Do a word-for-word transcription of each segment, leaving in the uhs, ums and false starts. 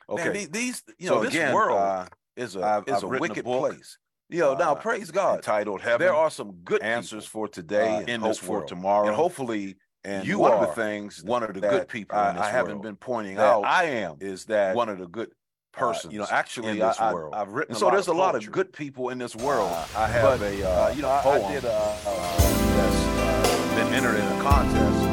Man, Okay. these, these you So know, this again, world uh, is a I've, is I've a written a wicked book place. You know, now uh, praise God. entitled There Heaven, are some good Answers people for uh, Today and in Hope this for world, and Tomorrow. hopefully And you one of the are things one of the good that people in I, I this haven't world. been pointing That out I am is that, one of the good uh, you know, persons in actually, this I, I, world, I've written and a so lot there's of a lot of poetry. good people in this world. Uh, I have But a, uh, uh, you know, a I, I poem did a, uh, that's uh, been entered in a contest.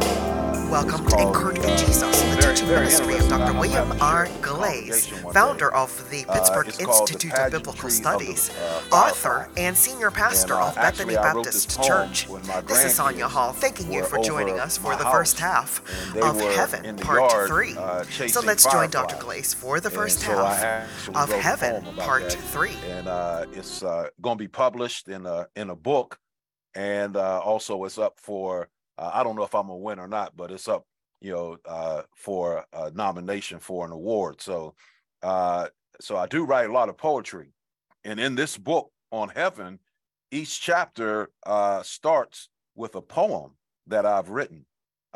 Welcome to Encouraging Jesus, the very, teaching very ministry of interesting. Doctor I, I'm William having to R. share it with the Glaze, congregation one founder day. of the Uh, Pittsburgh it's called The Institute of Biblical Pageantry Studies, of the uh, author Firefly. and senior pastor And uh, of Bethany actually, I wrote this Baptist poem Church. when my This is Sonia grandkids Hall, thanking you were for joining over us for my the first house, half and they of were Heaven, in the Part yard three. uh, So chasing let's join Doctor fireflies. Glaze for the And first so I half actually of wrote a Heaven, poem about Part that. three. And uh, it's uh, going to be published in a in a book, and uh, also it's up for uh, I don't know if I'm gonna win or not, but it's up, you know, uh, for a nomination for an award. So, uh, so I do write a lot of poetry, and in this book on heaven, each chapter uh, starts with a poem that I've written.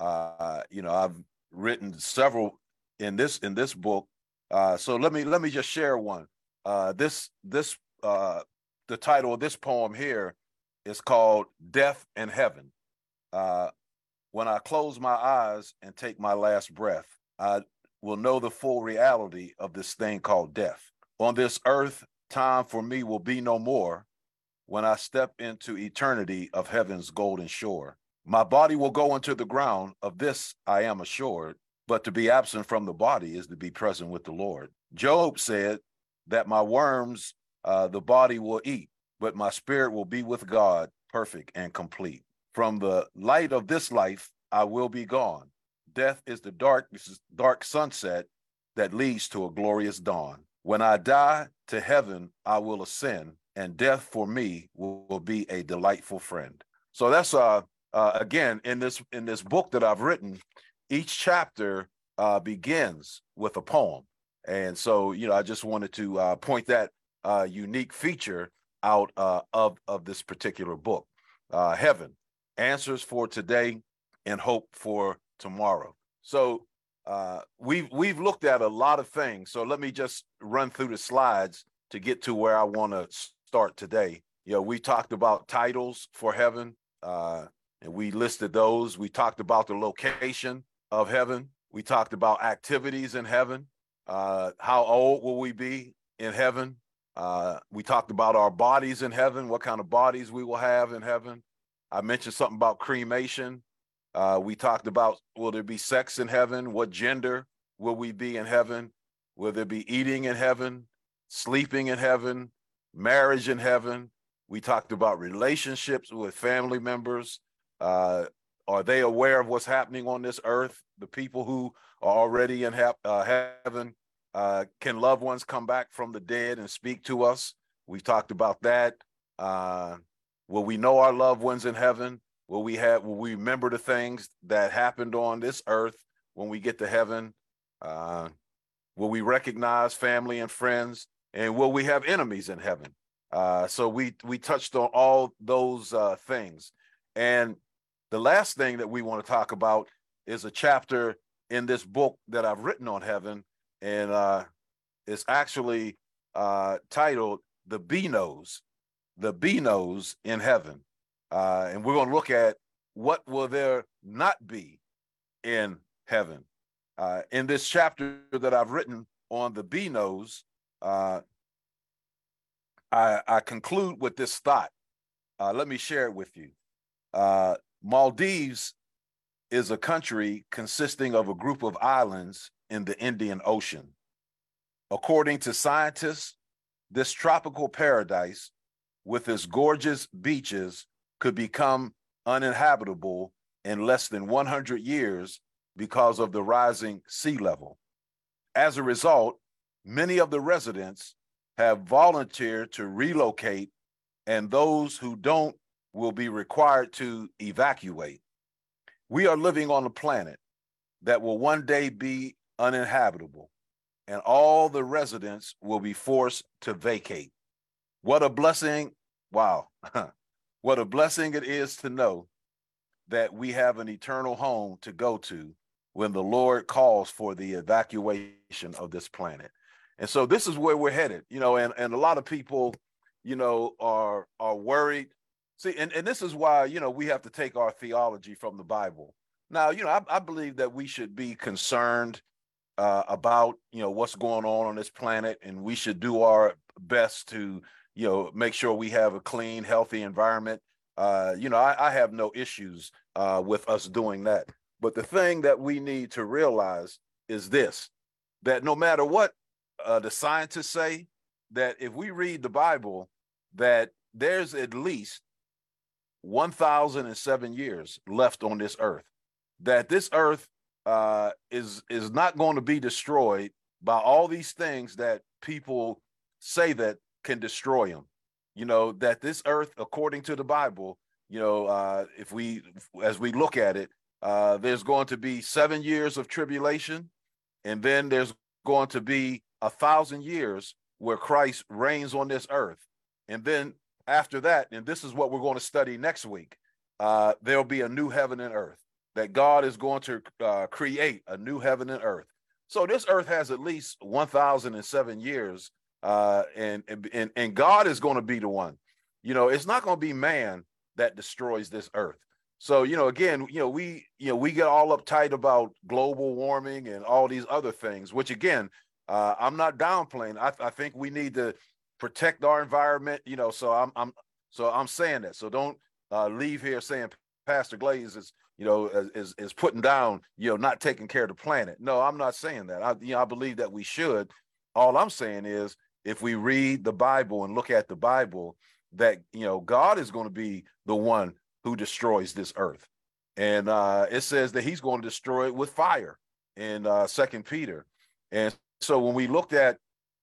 Uh, you know, I've written several in this in this book. Uh, so let me let me just share one. Uh, this this uh, the title of this poem here is called "Death and Heaven." Uh, when I close my eyes and take my last breath, I will know the full reality of this thing called death. On this earth, time for me will be no more when I step into eternity of heaven's golden shore. My body will go into the ground, of this I am assured, but to be absent from the body is to be present with the Lord. Job said that my worms uh, the body will eat, but my spirit will be with God, perfect and complete. From the light of this life, I will be gone. Death is the dark, this is dark sunset that leads to a glorious dawn. When I die, to heaven I will ascend, and death for me will, will be a delightful friend. So that's uh, uh again in this in this book that I've written, each chapter uh, begins with a poem, and so you know I just wanted to uh, point that uh, unique feature out uh, of of this particular book, uh, Heaven, Answers for Today and Hope for Tomorrow. So uh, we've we've looked at a lot of things. So let me just run through the slides to get to where I want to start today. You know, we talked about titles for heaven, uh, and we listed those. We talked about the location of heaven. We talked about activities in heaven. Uh, how old will we be in heaven? Uh, we talked about our bodies in heaven, what kind of bodies we will have in heaven. I mentioned something about cremation. Uh, we talked about, will there be sex in heaven? What gender will we be in heaven? Will there be eating in heaven, sleeping in heaven, marriage in heaven? We talked about relationships with family members. Uh, are they aware of what's happening on this earth? The people who are already in he- uh, heaven, uh, can loved ones come back from the dead and speak to us? We talked about that. Uh, will we know our loved ones in heaven? Will we have? Will we remember the things that happened on this earth when we get to heaven? Uh, will we recognize family and friends? And will we have enemies in heaven? Uh, so we we touched on all those uh, things. And the last thing that we want to talk about is a chapter in this book that I've written on heaven, and uh, it's actually uh, titled "The Benos," the Benos in heaven. Uh, and we're going to look at what will there not be in heaven. Uh, in this chapter that I've written on the Benos, uh, I, I conclude with this thought. Uh, let me share it with you. Uh, Maldives is a country consisting of a group of islands in the Indian Ocean. According to scientists, this tropical paradise with its gorgeous beaches could become uninhabitable in less than one hundred years because of the rising sea level. As a result, many of the residents have volunteered to relocate, and those who don't will be required to evacuate. We are living on a planet that will one day be uninhabitable, and all the residents will be forced to vacate. What a blessing. Wow. What a blessing it is to know that we have an eternal home to go to when the Lord calls for the evacuation of this planet. And so this is where we're headed, you know, and, and a lot of people, you know, are are worried. See, and, and this is why, you know, we have to take our theology from the Bible. Now, you know, I, I believe that we should be concerned uh, about, you know, what's going on on this planet, and we should do our best to, you know, make sure we have a clean, healthy environment. Uh, you know, I, I have no issues uh, with us doing that. But the thing that we need to realize is this, that no matter what uh, the scientists say, that if we read the Bible, that there's at least one thousand seven years left on this earth, that this earth uh, is, is not going to be destroyed by all these things that people say that can destroy them. You know, that this earth, according to the Bible, you know, uh, if we, as we look at it, uh, there's going to be seven years of tribulation, and then there's going to be a thousand years where Christ reigns on this earth. And then after that, and this is what we're going to study next week, uh, there'll be a new heaven and earth, that God is going to uh, create a new heaven and earth. So this earth has at least one thousand seven years, uh, and, and, and God is going to be the one. You know, it's not going to be man that destroys this earth. So, you know, again, you know, we, you know, we get all uptight about global warming and all these other things, which again, uh, I'm not downplaying. I, I think we need to protect our environment, you know, so I'm, I'm, so I'm saying that. So don't uh, leave here saying Pastor Glaze is, you know, is, is putting down, you know, not taking care of the planet. No, I'm not saying that. I, you know, I believe that we should. All I'm saying is, if we read the Bible and look at the Bible, that, you know, God is going to be the one who destroys this earth. And uh, it says that he's going to destroy it with fire in uh, Second Peter. And so when we looked at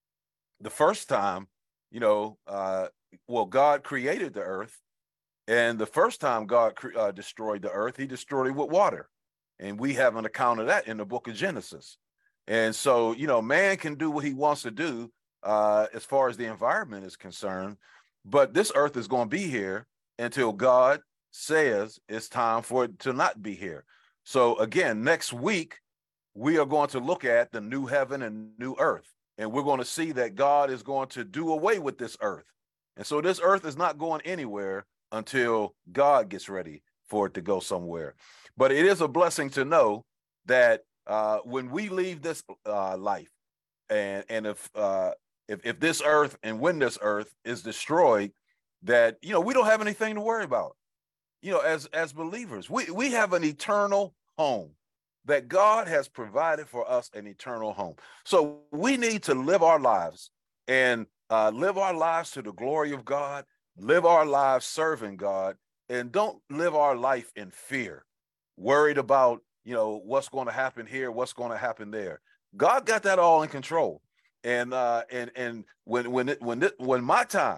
the first time, you know, uh, well, God created the earth. And the first time God uh, destroyed the earth, he destroyed it with water. And we have an account of that in the book of Genesis. And so, you know, man can do what he wants to do uh, as far as the environment is concerned. But this earth is going to be here until God says it's time for it to not be here. So again, next week, we are going to look at the new heaven and new earth. And we're going to see that God is going to do away with this earth. And so this earth is not going anywhere until God gets ready for it to go somewhere. But it is a blessing to know that uh, when we leave this uh, life, and, and if, uh, if, if this earth and when this earth is destroyed, that, you know, we don't have anything to worry about. You know, as, as believers, we, we have an eternal home, that God has provided for us, an eternal home. So we need to live our lives and uh, live our lives to the glory of God, live our lives serving God, and don't live our life in fear, worried about, you know, what's going to happen here, what's going to happen there. God got that all in control. And uh, and and when when it, when it, when my time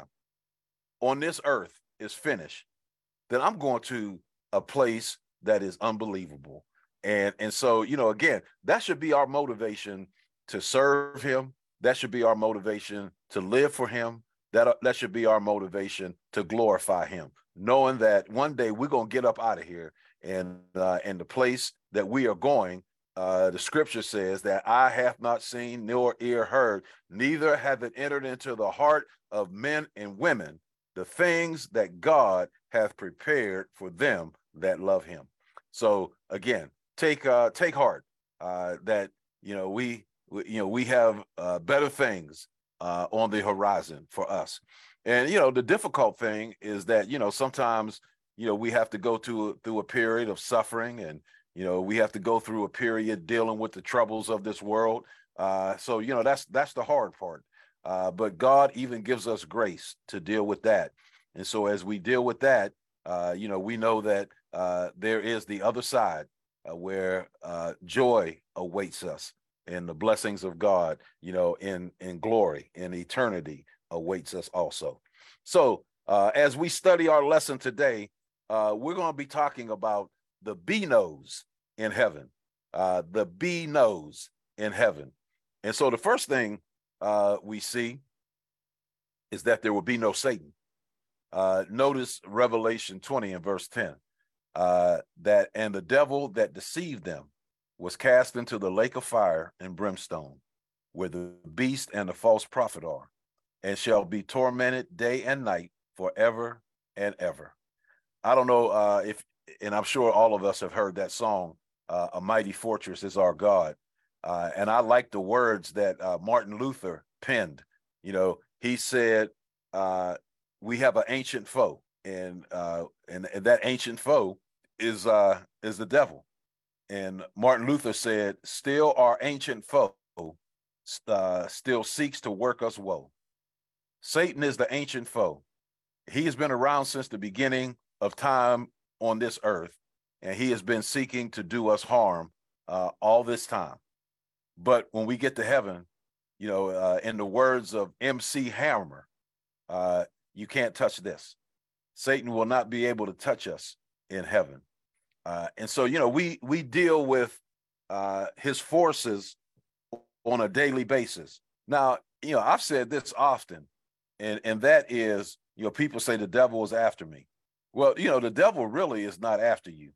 on this earth is finished, then I'm going to a place that is unbelievable. And and so, you know, again, that should be our motivation to serve him. That should be our motivation to live for him. That, that should be our motivation to glorify him, knowing that one day we're going to get up out of here, and uh, and the place that we are going, uh, the scripture says that eye hath not seen nor ear heard, neither hath it entered into the heart of men and women the things that God hath prepared for them that love him. So again, take uh, take heart uh, that, you know, we, we you know we have uh, better things uh, on the horizon for us. And, you know, the difficult thing is that, you know, sometimes, you know, we have to go through, through a period of suffering, and, you know, we have to go through a period dealing with the troubles of this world. Uh, so, you know, that's, that's the hard part. Uh, but God even gives us grace to deal with that. And so as we deal with that, uh, you know, we know that uh, there is the other side uh, where uh, joy awaits us, and the blessings of God, you know, in, in glory, in eternity awaits us also. So uh, as we study our lesson today, uh, we're going to be talking about the B-Nos in heaven, uh, the B-Nos in heaven. And so the first thing uh, we see is that there will be no Satan. Uh, notice Revelation twenty and verse ten, uh, that, and the devil that deceived them was cast into the lake of fire and brimstone, where the beast and the false prophet are, and shall be tormented day and night forever and ever. I don't know uh, if, and I'm sure all of us have heard that song, uh, A Mighty Fortress is Our God. Uh, and I like the words that uh, Martin Luther penned. You know, he said, uh, we have an ancient foe, and, uh, and, and that ancient foe is, uh, is the devil. And Martin Luther said, still our ancient foe uh, still seeks to work us woe. Satan is the ancient foe. He has been around since the beginning of time on this earth, and he has been seeking to do us harm uh, all this time. But when we get to heaven, you know, uh, in the words of M C Hammer, uh, you can't touch this. Satan will not be able to touch us in heaven. Uh, and so, you know, we we deal with uh, his forces on a daily basis. Now, you know, I've said this often, and, and that is, you know, people say the devil is after me. Well, you know, the devil really is not after you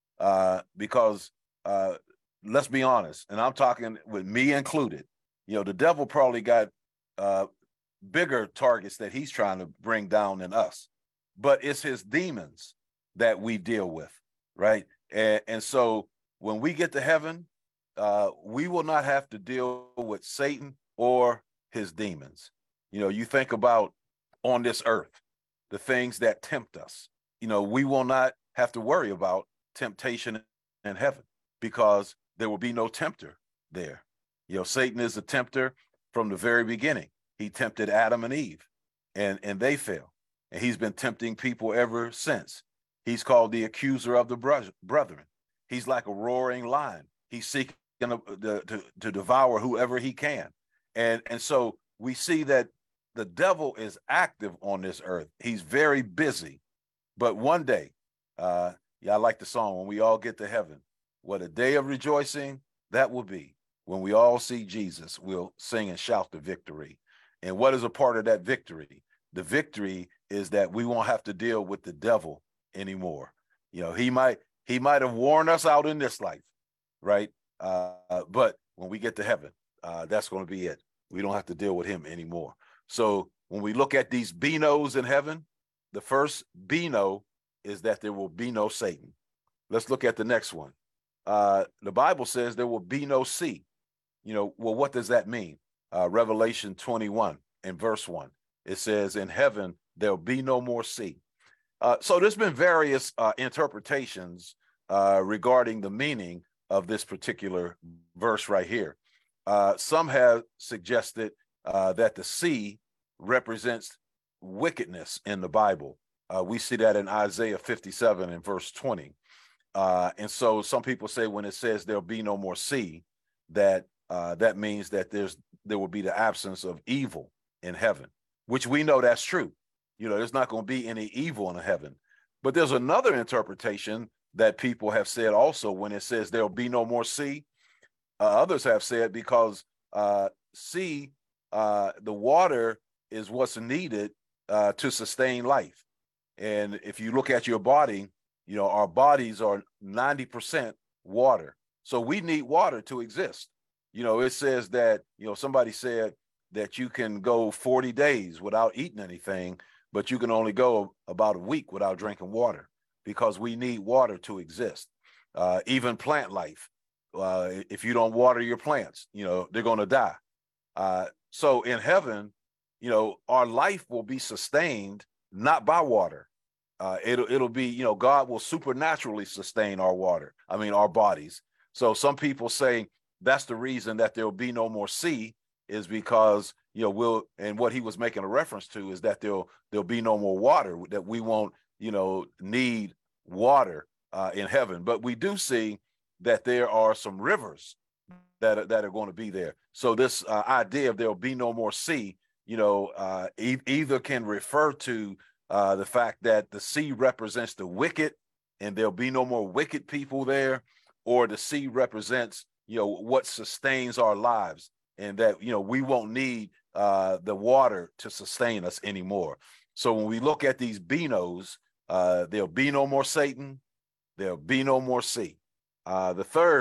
uh, because uh, let's be honest, and I'm talking with me included, you know, the devil probably got uh, bigger targets that he's trying to bring down than us, but it's his demons that we deal with, right? And, and so when we get to heaven, uh, we will not have to deal with Satan or his demons. You know, you think about on this earth, the things that tempt us, you know, we will not have to worry about temptation in heaven because there will be no tempter there. You know, Satan is a tempter from the very beginning. He tempted Adam and Eve, and, and they fell. And he's been tempting people ever since. He's called the accuser of the brethren. He's like a roaring lion. He's seeking to, to, to devour whoever he can. And, and so we see that the devil is active on this earth. He's very busy. But one day, uh, yeah, I like the song, when we all get to heaven, what a day of rejoicing that will be. When we all see Jesus, we'll sing and shout the victory. And what is a part of that victory? The victory is that we won't have to deal with the devil anymore. You know, he might he might have worn us out in this life, right? Uh, but when we get to heaven, uh, that's going to be it. We don't have to deal with him anymore. So when we look at these Benos in heaven, the first Beno is that there will be no Satan. Let's look at the next one. Uh, the Bible says there will be no sea. You know, well, what does that mean? Uh, Revelation twenty-one and verse one, it says, in heaven, there'll be no more sea. Uh, so there's been various uh, interpretations uh, regarding the meaning of this particular verse right here. Uh, some have suggested uh, that the sea represents wickedness in the Bible. Uh, we see that in Isaiah fifty-seven and verse twenty. Uh, and so some people say when it says there'll be no more sea, that uh, that means that there's there will be the absence of evil in heaven, which we know that's true. You know, there's not going to be any evil in heaven. But there's another interpretation that people have said also when it says there'll be no more sea. Uh, others have said because uh, sea, uh, the water is what's needed uh, to sustain life. And if you look at your body, you know, our bodies are ninety percent water. So we need water to exist. You know, it says that, you know, somebody said that you can go forty days without eating anything, but you can only go about a week without drinking water because we need water to exist. Uh, even plant life, uh, if you don't water your plants, you know, they're going to die. Uh, so in heaven, you know, our life will be sustained not by water. Uh, it'll, it'll be, you know, God will supernaturally sustain our water. I mean, our bodies. So some people say that's the reason that there'll be no more sea is because, you know, we'll, and what he was making a reference to is that there'll, there'll be no more water, that we won't, you know, need water uh, in heaven. But we do see that there are some rivers that are, that are going to be there. So this uh, idea of there'll be no more sea, you know, uh, e either can refer to uh, the fact that the sea represents the wicked and there'll be no more wicked people there, or the sea represents, you know, what sustains our lives, and that, you know, we won't need uh, the water to sustain us anymore. So when we look at these Benos, uh, there'll be no more Satan, there'll be no more sea. Uh, the third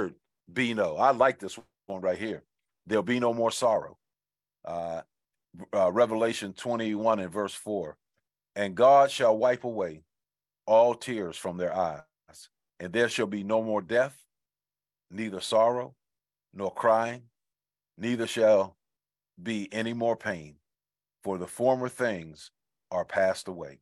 be no. I like this one right here. There'll be no more sorrow. Uh, uh, Revelation twenty-one and verse four. And God shall wipe away all tears from their eyes, and there shall be no more death, neither sorrow, nor crying, neither shall be any more pain, for the former things are passed away.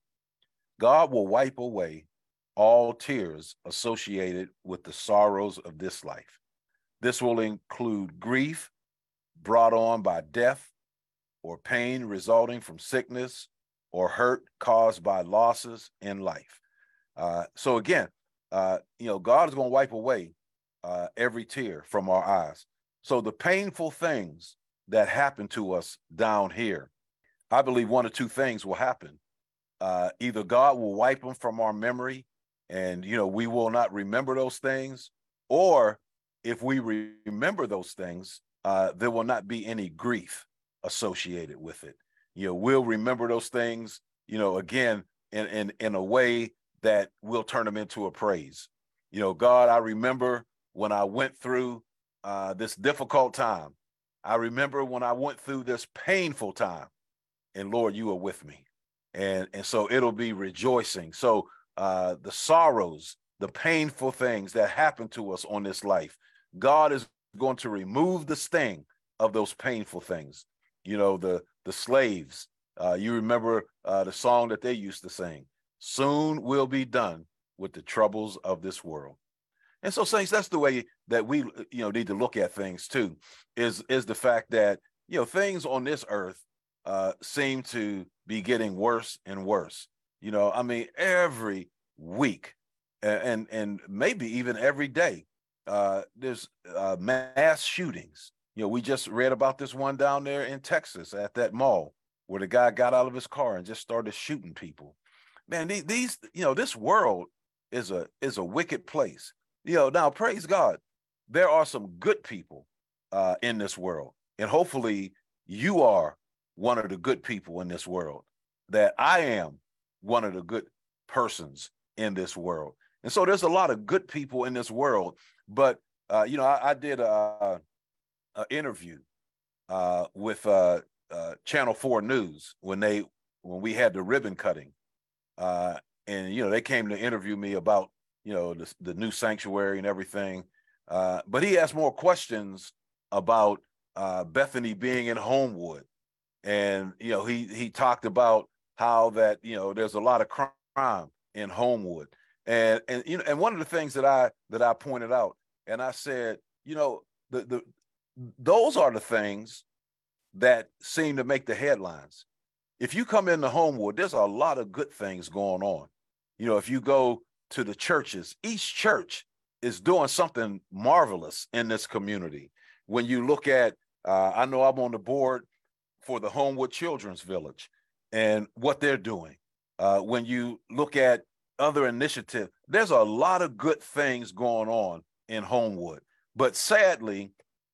God will wipe away all tears associated with the sorrows of this life. This will include grief brought on by death, or pain resulting from sickness, or hurt caused by losses in life. Uh, so again, uh, you know, God is going to wipe away uh, every tear from our eyes. So the painful things that happen to us down here, I believe one or two things will happen. Uh, either God will wipe them from our memory, and, you know, we will not remember those things, or if we re- remember those things, uh, there will not be any grief associated with it. You know, we'll remember those things, you know, again, in, in, in a way that we'll turn them into a praise. You know, God, I remember when I went through uh, this difficult time. I remember when I went through this painful time, and Lord, you were with me. And, and so it'll be rejoicing. So uh, the sorrows, the painful things that happen to us on this life, God is going to remove the sting of those painful things. You know, the, the slaves, uh, you remember uh, the song that they used to sing, soon will be done with the troubles of this world. And so, saints, that's the way that we, you know, need to look at things too, is, is the fact that, you know, things on this earth uh, seem to be getting worse and worse. You know, I mean, every week and, and maybe even every day, uh, there's uh, mass shootings. You know, we just read about this one down there in Texas at that mall where the guy got out of his car and just started shooting people. Man, these, these you know, this world is a is a wicked place. You know, now, praise God, there are some good people uh, in this world. And hopefully you are one of the good people in this world, that I am one of the good persons in this world. And so there's a lot of good people in this world. But, uh, you know, I, I did a, a interview uh, with uh, uh, Channel four News when they when we had the ribbon cutting. Uh, and, you know, they came to interview me about, you know, the, the new sanctuary and everything. Uh, but he asked more questions about uh, Bethany being in Homewood. And, you know, he he talked about how that, you know, there's a lot of crime in Homewood. And, and, you know, and one of the things that I that I pointed out, and I said, you know, the, the those are the things that seem to make the headlines. If you come into Homewood, there's a lot of good things going on. You know, if you go to the churches, each church is doing something marvelous in this community. When you look at, uh, I know I'm on the board for the Homewood Children's Village and what they're doing. Uh, when you look at other initiatives, there's a lot of good things going on in Homewood. But sadly,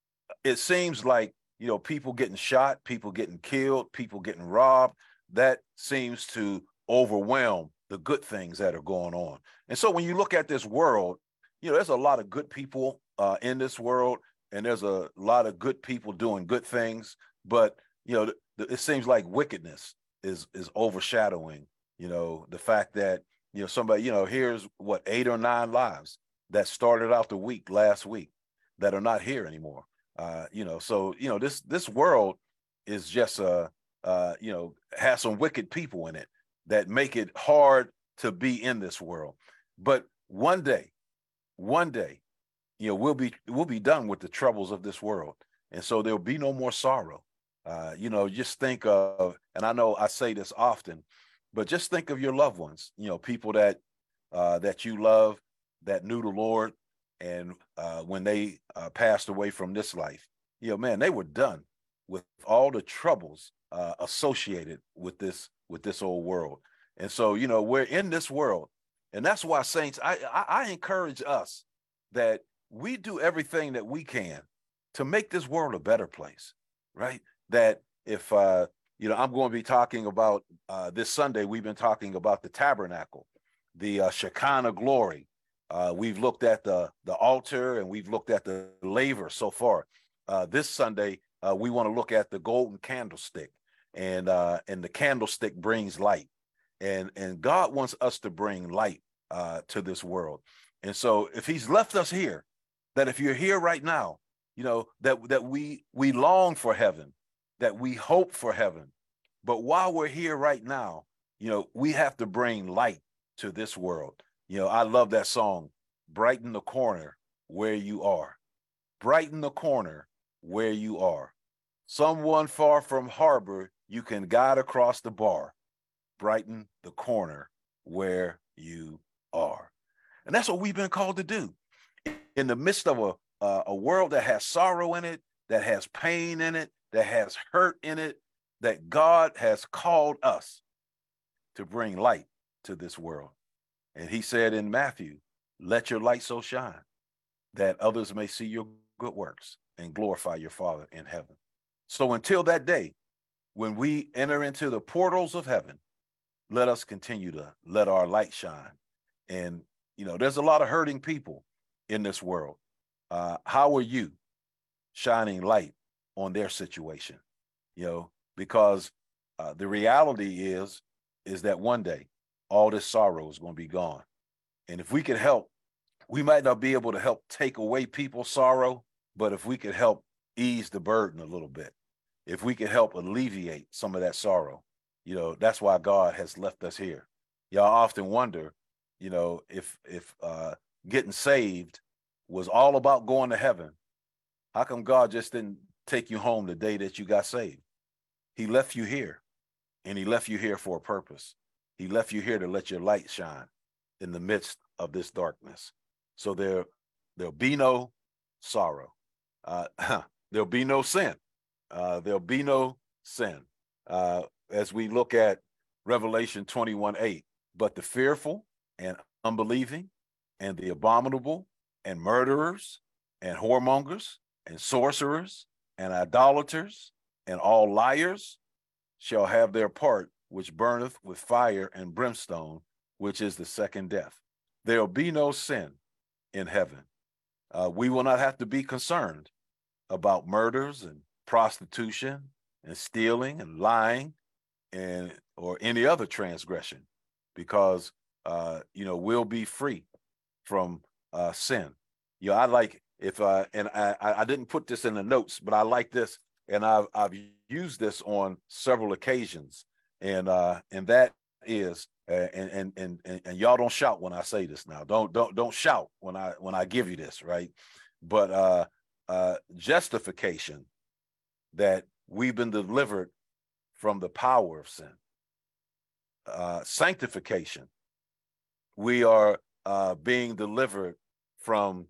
it seems like, you know, people getting shot, people getting killed, people getting robbed, that seems to overwhelm the good things that are going on. And so when you look at this world, you know, there's a lot of good people uh, in this world, and there's a lot of good people doing good things. But, you know, th- th- it seems like wickedness is is overshadowing, you know, the fact that, you know, somebody, you know, here's what, eight or nine lives that started out the week last week that are not here anymore. Uh, you know, so, you know, this this world is just, uh, uh, you know, has some wicked people in it that make it hard to be in this world. But one day, one day, you know, we'll be we'll be done with the troubles of this world. And so there'll be no more sorrow. Uh, you know, just think of, and I know I say this often, but just think of your loved ones, you know, people that uh, that you love, that knew the Lord. And uh, when they uh, passed away from this life, you know, man, they were done with all the troubles uh, associated with this with this old world. And so, you know, we're in this world. And that's why, saints, I, I, I encourage us that we do everything that we can to make this world a better place, right? That if, uh, you know, I'm going to be talking about uh, this Sunday, we've been talking about the tabernacle, the uh, Shekinah glory, Uh, we've looked at the, the altar and we've looked at the laver so far. Uh, this Sunday, uh, we want to look at the golden candlestick, and uh, and the candlestick brings light. And, and God wants us to bring light uh, to this world. And so if he's left us here, that if you're here right now, you know, that, that we, we long for heaven, that we hope for heaven. But while we're here right now, you know, we have to bring light to this world. You know, I love that song, Brighten the Corner Where You Are. Brighten the corner where you are. Someone far from harbor, you can guide across the bar. Brighten the corner where you are. And that's what we've been called to do. In the midst of a, uh, a world that has sorrow in it, that has pain in it, that has hurt in it, that God has called us to bring light to this world. And he said in Matthew, let your light so shine that others may see your good works and glorify your Father in heaven. So until that day, when we enter into the portals of heaven, let us continue to let our light shine. And, you know, there's a lot of hurting people in this world. Uh, how are you shining light on their situation? You know, because uh, the reality is, is that one day all this sorrow is going to be gone. And if we can help, we might not be able to help take away people's sorrow, but if we could help ease the burden a little bit, if we could help alleviate some of that sorrow, you know, that's why God has left us here. Y'all often wonder, you know, if if uh, getting saved was all about going to heaven, how come God just didn't take you home the day that you got saved? He left you here, and he left you here for a purpose. He left you here to let your light shine in the midst of this darkness. So there, there'll be no sorrow. Uh, there'll be no sin. Uh, there'll be no sin. Uh, as we look at Revelation twenty-one eight, but the fearful and unbelieving and the abominable and murderers and whoremongers and sorcerers and idolaters and all liars shall have their part, which burneth with fire and brimstone, which is the second death. There'll be no sin in heaven. Uh, we will not have to be concerned about murders and prostitution and stealing and lying and or any other transgression, because uh, you know, we'll be free from uh, sin. You know, I like if uh, and I, I didn't put this in the notes, but I like this, and I've I've used this on several occasions, and uh, and that is uh, and, and and and y'all don't shout when I say this now. Don't don't don't shout when I when I give you this, right? But uh, uh, justification, that we've been delivered from the power of sin. Uh, sanctification, we are uh, being delivered from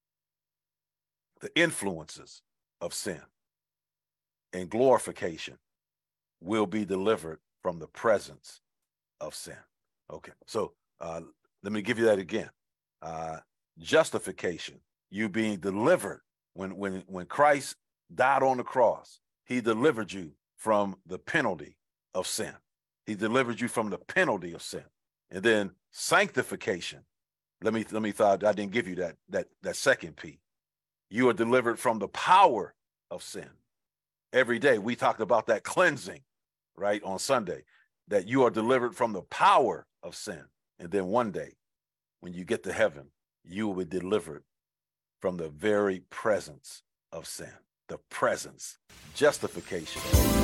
the influences of sin. And glorification, will be delivered from the presence of sin. Okay, so uh, let me give you that again. Uh, justification, you being delivered when when when Christ died on the cross, he delivered you from the penalty of sin. He delivered you from the penalty of sin. And then sanctification. Let me let me thought I didn't give you that that that second P. You are delivered from the power of sin. Every day we talked about that cleansing, right, on Sunday, that you are delivered from the power of sin. And then one day, when you get to heaven, you will be delivered from the very presence of sin. The presence, justification.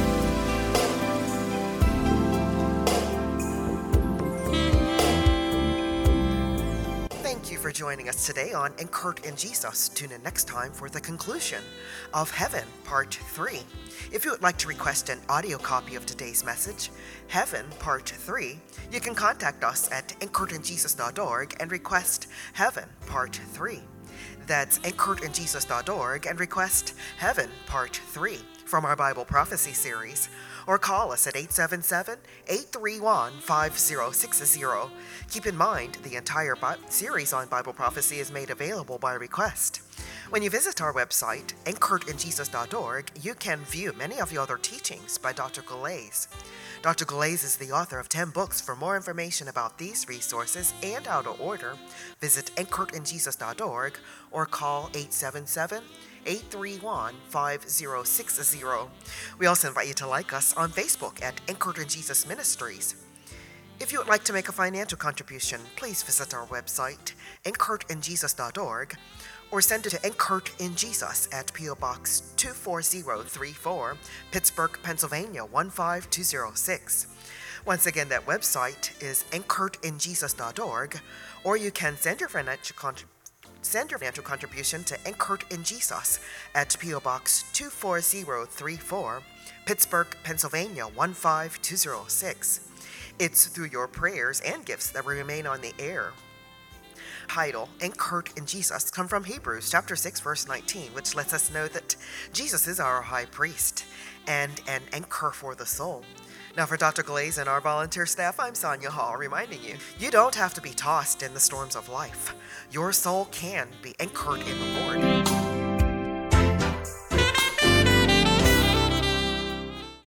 Thank you for joining us today on Anchored in Jesus. Tune in next time for the conclusion of Heaven, Part three. If you would like to request an audio copy of today's message, Heaven, Part three, you can contact us at anchored in jesus dot org and request Heaven, Part three. That's anchored in jesus dot org and request Heaven, Part three from our Bible Prophecy series, or call us at eight seven seven, eight three one, five zero six zero. Keep in mind, the entire Bi- series on Bible prophecy is made available by request. When you visit our website, anchored in jesus dot org, you can view many of the other teachings by Doctor Galais. Doctor Galais is the author of ten books. For more information about these resources and how to order, visit anchored in jesus dot org or call eight seven seven, eight three one, five zero six zero. We also invite you to like us on Facebook at Anchored in Jesus Ministries. If you would like to make a financial contribution, please visit our website, anchored in jesus dot org, or send it to Anchored in Jesus at P O Box two four zero three four, Pittsburgh, Pennsylvania one five two zero six. Once again, that website is anchored in jesus dot org, or you can send your financial contribution Send your financial contribution to Anchored in Jesus at P O Box two four zero three four, Pittsburgh, Pennsylvania one five two zero six. It's through your prayers and gifts that we remain on the air. Title, Anchored in Jesus, come from Hebrews chapter six, verse nineteen, which lets us know that Jesus is our high priest and an anchor for the soul. Now, for Doctor Galais and our volunteer staff, I'm Sonia Hall, reminding you, you don't have to be tossed in the storms of life. Your soul can be anchored in the Lord.